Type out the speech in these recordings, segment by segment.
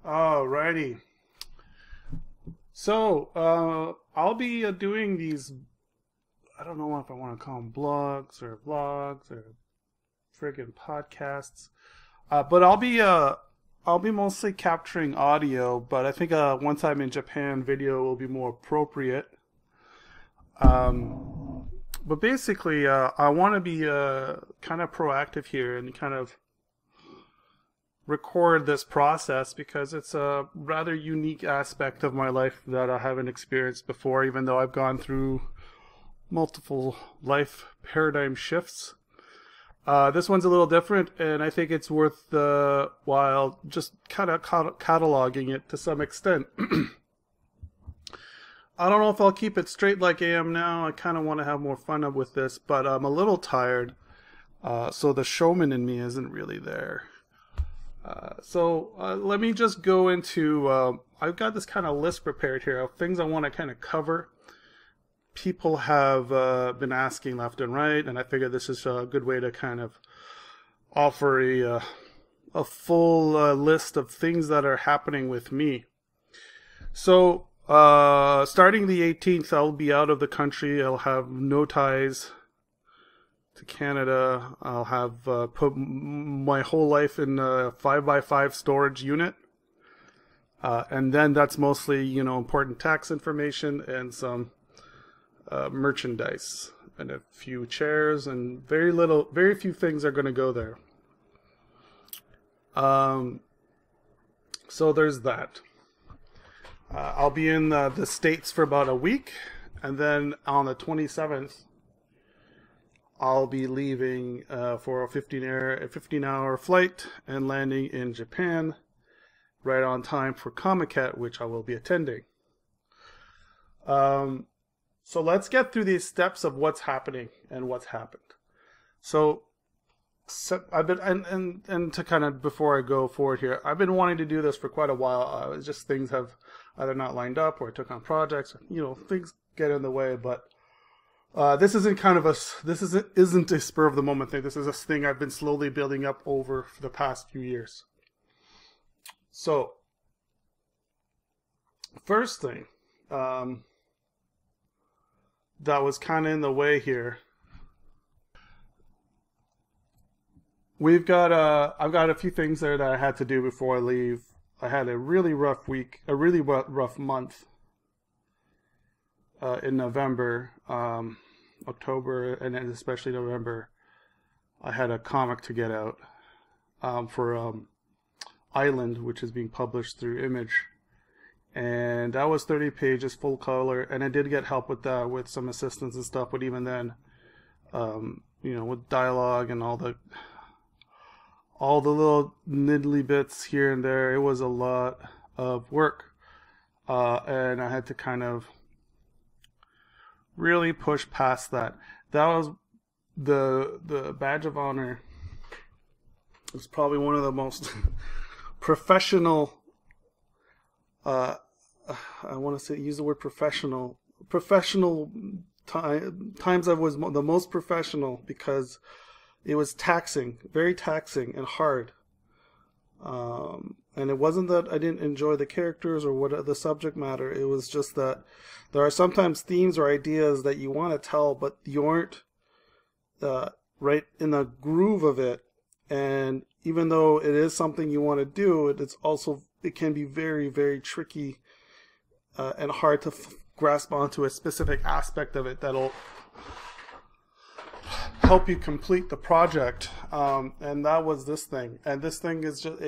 Alrighty. So, I'll be doing these. I don't know if I want to call them blogs or vlogs or friggin' podcasts. But I'll be mostly capturing audio. But I think once I'm in Japan, video will be more appropriate. But basically, I want to be kind of proactive here and kind of record this process because it's a rather unique aspect of my life that I haven't experienced before, even though I've gone through multiple life paradigm shifts. This one's a little different, and I think it's worth the while just kind of cataloging it to some extent. I don't know if I'll keep it straight like I am now. I kind of want to have more fun with this, but I'm a little tired, so the showman in me isn't really there. So let me just go into. I've got this kind of list prepared here of things I want to kind of cover. People have been asking left and right, and I figure this is a good way to kind of offer a full list of things that are happening with me. So starting the 18th, I'll be out of the country. I'll have no ties to Canada. I'll have put my whole life in a 5x5 storage unit. And then that's mostly, important tax information and some merchandise and a few chairs and very few things are going to go there. So there's that. I'll be in the States for about a week, and then on the 27th, I'll be leaving for a 15-hour flight and landing in Japan right on time for Comiket, which I will be attending. So let's get through these steps of what's happening and what's happened. So I've been and to kind of before I go forward here, I've been wanting to do this for quite a while. It's just things have either not lined up or I took on projects. Things get in the way, but this isn't isn't a spur of the moment thing. This is a thing I've been slowly building up over the past few years. So first thing that was kind of in the way here. I've got a few things there that I had to do before I leave. I had a really rough week, a really rough month in November, October, and then especially November. I had a comic to get out for Island, which is being published through Image. And that was 30 pages, full color, and I did get help with that, with some assistance and stuff, but even then, with dialogue and all the little niddly bits here and there, it was a lot of work. And I had to kind of really push past that. That was the Badge of Honor. It's probably one of the most professional, I want to use the word professional times I was the most professional, because it was taxing, very taxing and hard. And it wasn't that I didn't enjoy the characters or what the subject matter. It was just that there are sometimes themes or ideas that you want to tell, but you aren't right in the groove of it. And even though it is something you want to do, it can be very, very tricky and hard to grasp onto a specific aspect of it that'll help you complete the project. And that was this thing. And this thing is just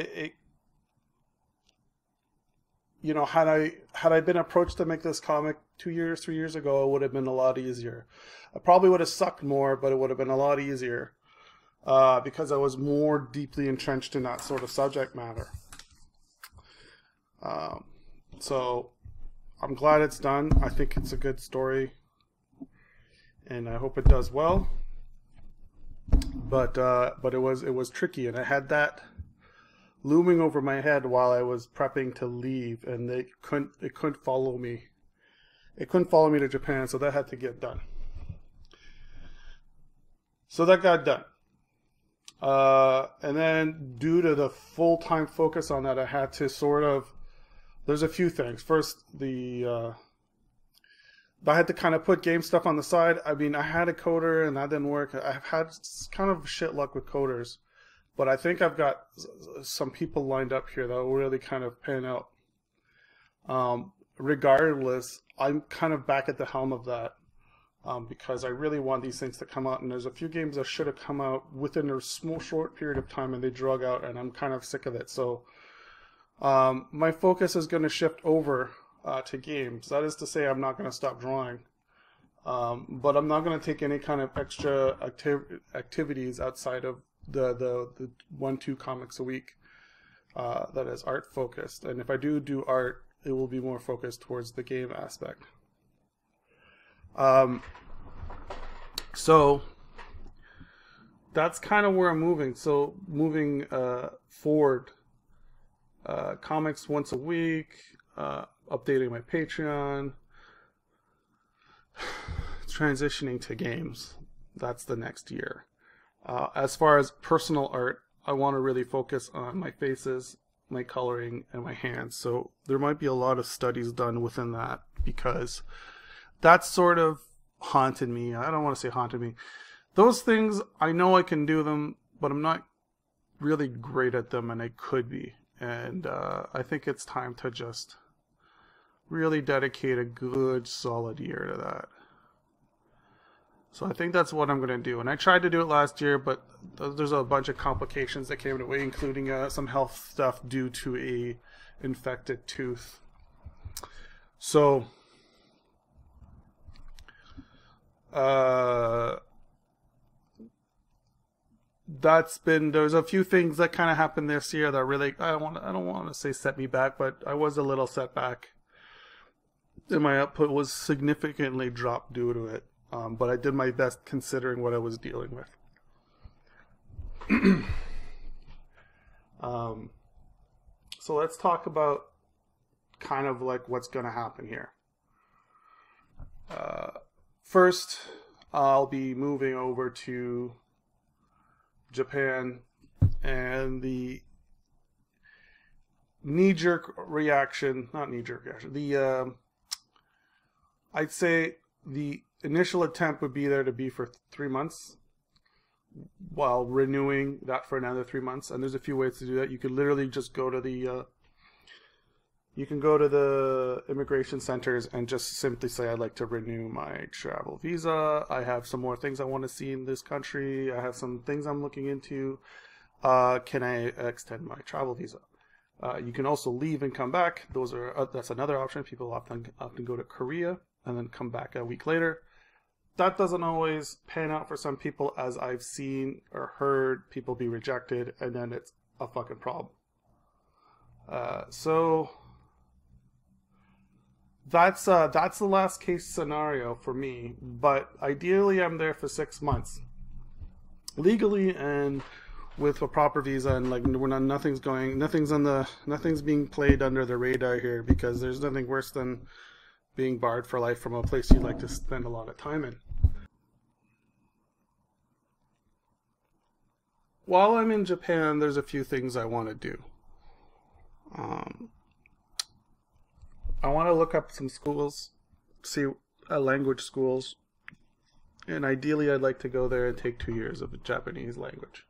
had I been approached to make this comic 3 years ago, it would have been a lot easier. I probably would have sucked more, but it would have been a lot easier because I was more deeply entrenched in that sort of subject matter. So I'm glad it's done. I think it's a good story, and I hope it does well. But it was tricky, and I had that looming over my head while I was prepping to leave, and it couldn't follow me. It couldn't follow me to Japan, so that had to get done. So that got done. And then due to the full-time focus on that, I had to sort of, there's a few things. First, I had to kind of put game stuff on the side. I mean, I had a coder and that didn't work. I've had kind of shit luck with coders, but I think I've got some people lined up here that will really kind of pan out. Regardless, I'm kind of back at the helm of that because I really want these things to come out. And there's a few games that should have come out within a small, short period of time, and they drug out, and I'm kind of sick of it. So my focus is going to shift over to games. That is to say, I'm not going to stop drawing, but I'm not going to take any kind of extra activities outside of the 1-2 comics a week that is art focused. And if I do art, it will be more focused towards the game aspect. So that's kind of where I'm moving. So moving forward, comics once a week, updating my Patreon, transitioning to games. That's the next year. As far as personal art, I want to really focus on my faces, my coloring, and my hands. So there might be a lot of studies done within that because that's sort of haunted me. I don't want to say haunted me. Those things, I know I can do them, but I'm not really great at them, and I could be. And I think it's time to just really dedicate a good solid year to that. So I think that's what I'm going to do. And I tried to do it last year, but there's a bunch of complications that came into way, including some health stuff due to a infected tooth. So there's a few things that kind of happened this year that really, I don't want to say set me back, but I was a little set back. And my output was significantly dropped due to it. But I did my best considering what I was dealing with. So let's talk about kind of like what's going to happen here. First, I'll be moving over to Japan, and the knee-jerk reaction, not knee-jerk reaction, I'd say the initial attempt would be there to be for 3 months while renewing that for another 3 months. And there's a few ways to do that. You could literally just go to the immigration centers and just simply say, I'd like to renew my travel visa. I have some more things I want to see in this country. I have some things I'm looking into. Can I extend my travel visa? You can also leave and come back. That's another option. People often go to Korea and then come back a week later. That doesn't always pan out for some people, as I've seen or heard people be rejected, and then it's a fucking problem. So that's the last case scenario for me. But ideally, I'm there for 6 months, legally and with a proper visa, and like nothing's being played under the radar here, because there's nothing worse than being barred for life from a place you'd like to spend a lot of time in. While I'm in Japan, there's a few things I want to do. I want to look up some schools, see language schools, and ideally I'd like to go there and take 2 years of Japanese language.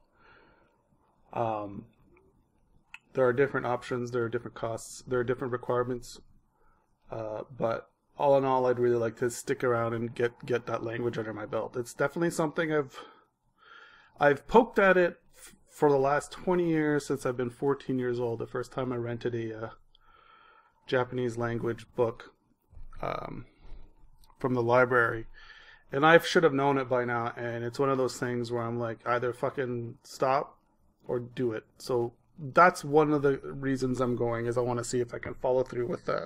There are different options, there are different costs, there are different requirements, but all in all, I'd really like to stick around and get that language under my belt. It's definitely something I've poked at it for the last 20 years, since I've been 14 years old. The first time I rented a Japanese language book from the library, and I should have known it by now. And it's one of those things where I'm like, either fucking stop or do it. So that's one of the reasons I'm going, is I want to see if I can follow through with that.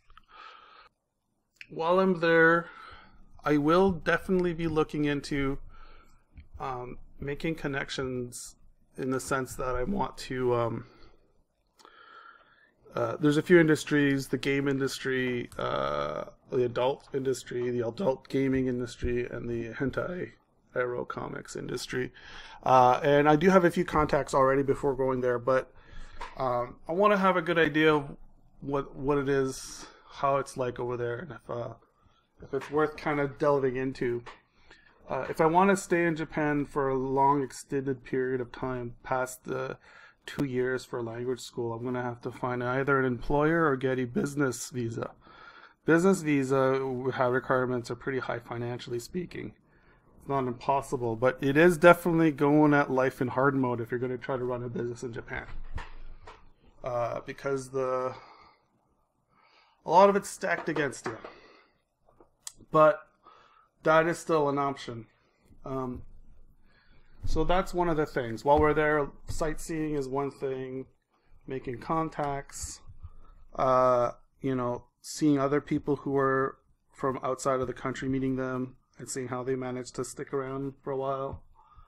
While I'm there, I will definitely be looking into making connections, in the sense that I want to there's a few industries: the game industry, the adult industry, the adult gaming industry, and the hentai aero comics industry. And I do have a few contacts already before going there, but I want to have a good idea of what it is, how it's like over there, and if it's worth kind of delving into. If I want to stay in Japan for a long extended period of time past the 2 years for language school, I'm going to have to find either an employer or get a business visa. Business visa requirements are pretty high financially speaking. It's not impossible, but it is definitely going at life in hard mode if you're going to try to run a business in Japan. Because a lot of it's stacked against you. But that is still an option. So that's one of the things. While we're there, sightseeing is one thing. Making contacts. Seeing other people who are from outside of the country, meeting them, and seeing how they manage to stick around for a while.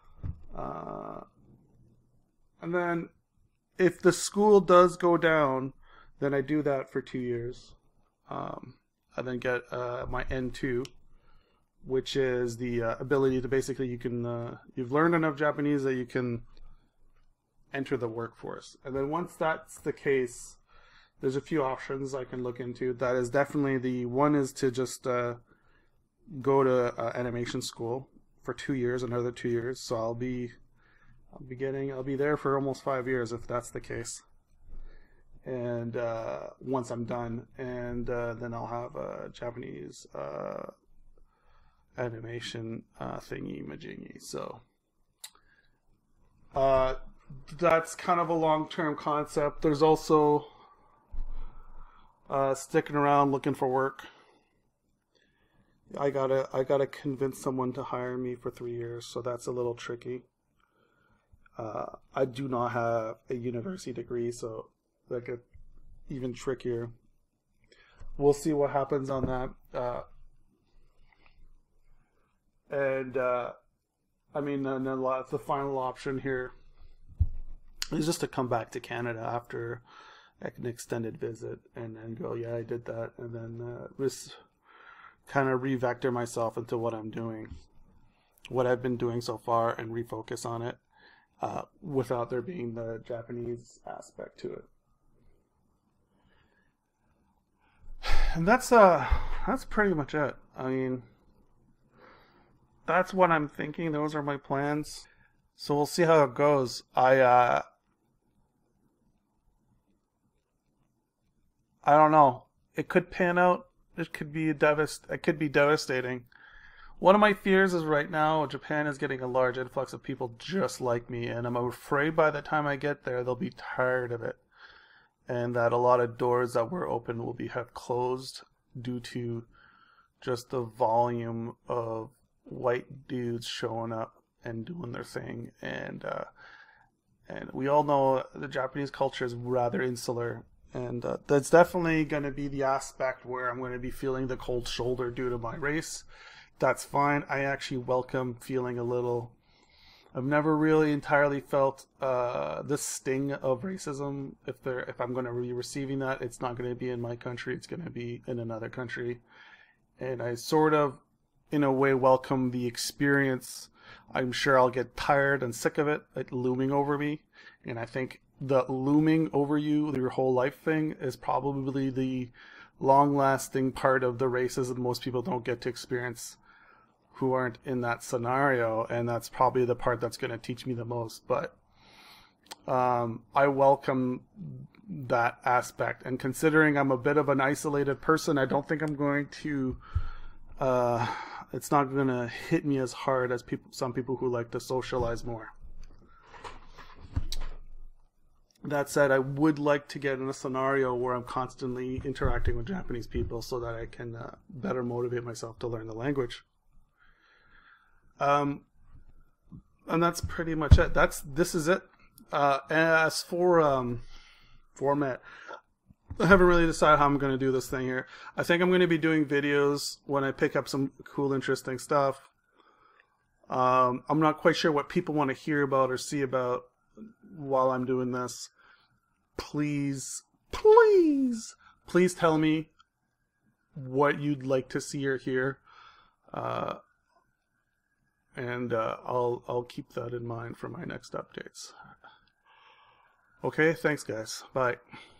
And then, if the school does go down, then I do that for 2 years. I then get my N2, which is the ability to basically you've learned enough Japanese that you can enter the workforce. And then once that's the case, there's a few options I can look into. That is definitely the one is to just go to animation school for 2 years, another 2 years. So I'll be there for almost 5 years if that's the case. And once I'm done, and then I'll have a Japanese animation thingy majingy. So that's kind of a long-term concept. There's also sticking around looking for work. I gotta convince someone to hire me for 3 years, so that's a little tricky. I do not have a university degree, so that gets even trickier. We'll see what happens on that. The final option here is just to come back to Canada after an extended visit and then go, yeah, I did that, and then just kind of re-vector myself into what I'm doing, what I've been doing so far, and refocus on it without there being the Japanese aspect to it. And that's pretty much it. I mean, that's what I'm thinking. Those are my plans. So we'll see how it goes. I don't know. It could pan out. It could be devastating. One of my fears is right now Japan is getting a large influx of people just like me, and I'm afraid by the time I get there they'll be tired of it, and that a lot of doors that were open will have closed due to just the volume of white dudes showing up and doing their thing. And we all know the Japanese culture is rather insular, and that's definitely going to be the aspect where I'm going to be feeling the cold shoulder due to my race. That's fine. I actually welcome feeling a little. I've never really entirely felt the sting of racism. If I'm going to be receiving that, it's not going to be in my country. It's going to be in another country. And I sort of, in a way, welcome the experience. I'm sure I'll get tired and sick of it looming over me. And I think the looming over you your whole life thing is probably the long-lasting part of the racism most people don't get to experience who aren't in that scenario, and that's probably the part that's going to teach me the most. But I welcome that aspect, and considering I'm a bit of an isolated person, I don't think I'm going to it's not going to hit me as hard as some people who like to socialize more. That said, I would like to get in a scenario where I'm constantly interacting with Japanese people so that I can better motivate myself to learn the language. And that's pretty much it. This is it. As for format, I haven't really decided how I'm going to do this thing here. I think I'm going to be doing videos when I pick up some cool, interesting stuff. I'm not quite sure what people want to hear about or see about while I'm doing this. Please tell me what you'd like to see or hear. and I'll keep that in mind for my next updates. Okay, thanks guys. Bye.